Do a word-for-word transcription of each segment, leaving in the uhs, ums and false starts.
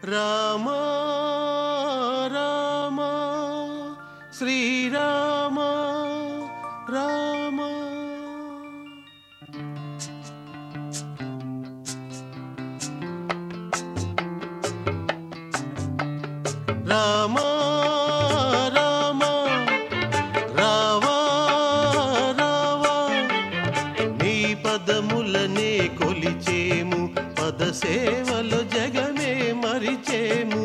రామ రామ శ్రీరామ రామ రామ రామ రావా రావా నీ పదములనే కొలిచేము పద సేవలో జగమే మరిచేము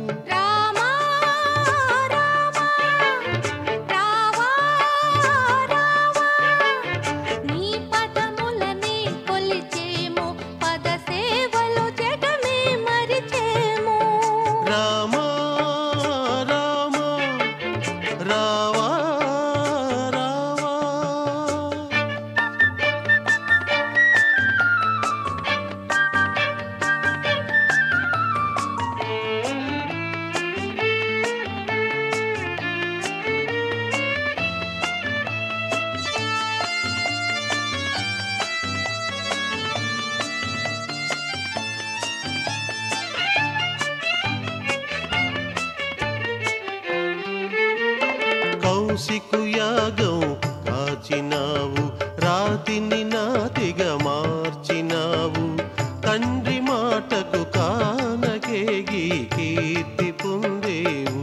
కౌశికు యాగం కాచినావు రాతిని నాతిగా మార్చినావు తండ్రి మాటకు కానకేగి కీర్తి పొందేవు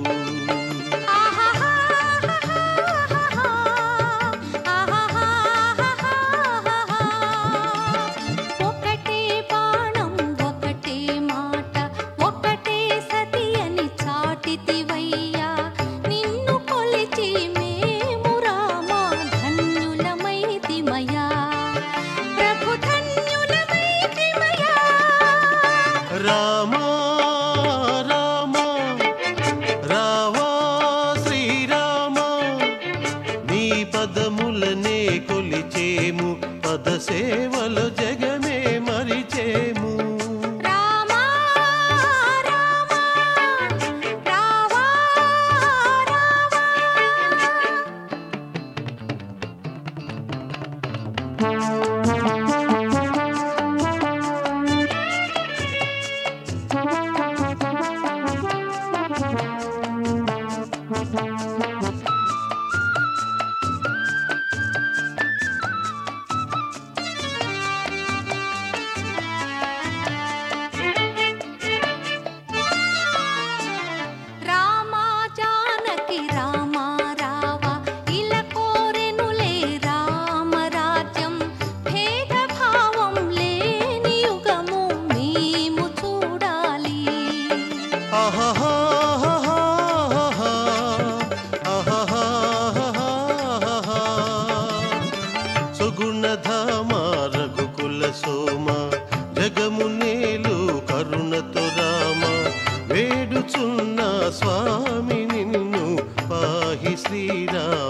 ఒకటే బాణం ఒకటే మాట ఒకటే సతి అని చాటితివయ్యా నిన్ను కొలిచి మేము రామ ధన్యులమైతిమయా ప్రభు ధన్యులమైతిమయా రామ రామ రావా శ్రీరామ నీ పదములనే కొలిచేము పద సేవలో జగమే మరిచేము రామ రామ రావా రావా రామా జానకి రామా రావా ఇలా కోరెనులే రామరాజ్యం భేదభావం లేని యుగము మేము చూడాలి సుగుణధామ రఘుకుల సోమ జగమునేలు కరుణతో రామ వేడుచున్న స్వామి నిన్ను పాహి శ్రీరామ